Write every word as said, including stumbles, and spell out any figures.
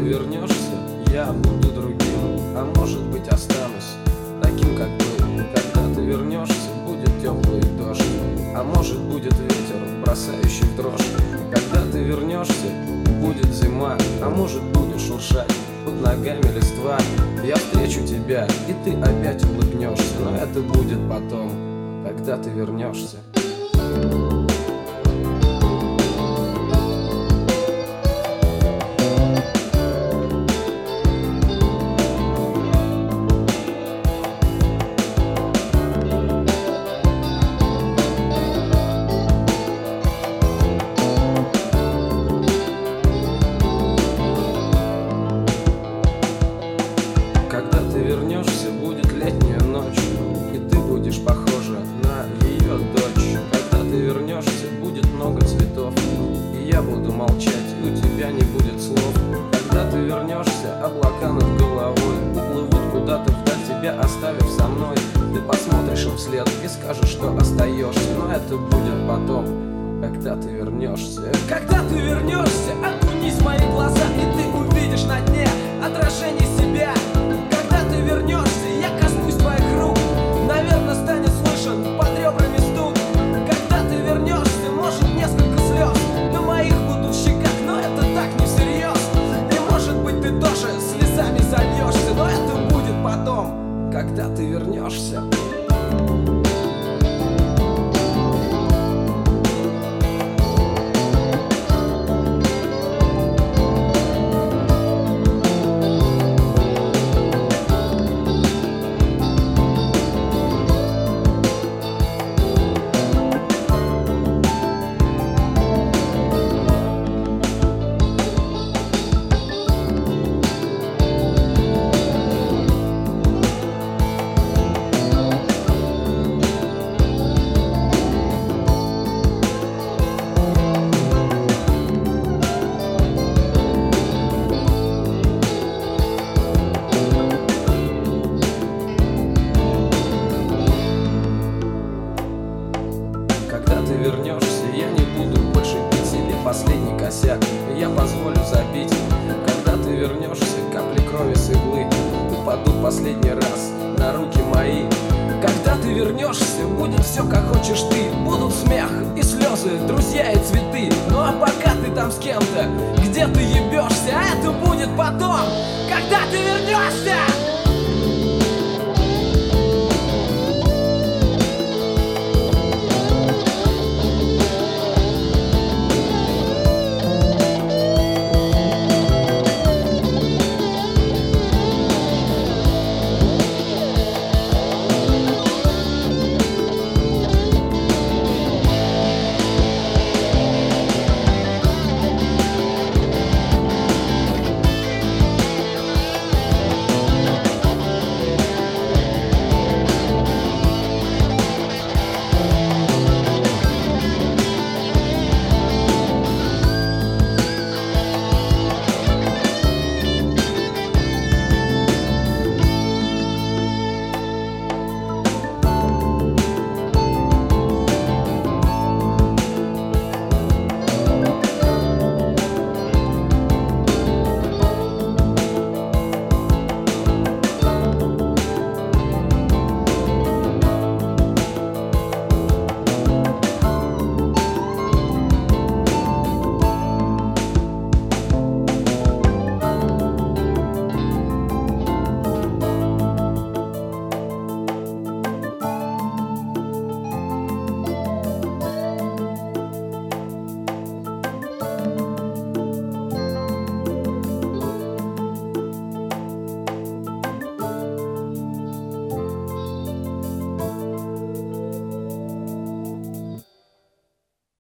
вернешься, я буду другим, а может быть останусь таким, как был. Когда ты вернешься, будет теплый дождь, а может будет ветер, бросающий в дрожь. Когда ты вернешься, будет зима, а может будет шуршать под ногами листва. Я встречу тебя, и ты опять улыбнешься, но это будет потом, когда ты вернешься. Когда ты вернешься, будет летняя ночь, и ты будешь похожа на ее дочь. Когда ты вернешься, будет много цветов, и я буду молчать, у тебя не будет слов. Когда ты вернешься, облака над головой уплывут куда-то вдаль, тебя оставив со мной. Ты посмотришь им вслед и скажешь, что остаешься, но это будет потом, когда ты вернешься. Когда ты вернешься, окунись в мои глаза, и ты увидишь на дне отражение себя. Когда ты вернешься, я коснусь твоих рук, наверное, станет слышен под ребрами стук. Когда ты вернешься, может несколько слез на моих будут щеках, но это так не всерьез. И может быть ты тоже слезами зальешься, но это будет потом, когда ты вернешься. Когда ты вернешься, я не буду больше пить себе последний косяк, я позволю забить. Когда ты вернешься, капли крови с иглы упадут последний раз на руки мои. Когда ты вернешься, будет все как хочешь ты, будут смех и слезы, друзья и цветы. Ну а пока ты там с кем-то, где ты ебешься, а это будет потом, когда ты вернешься.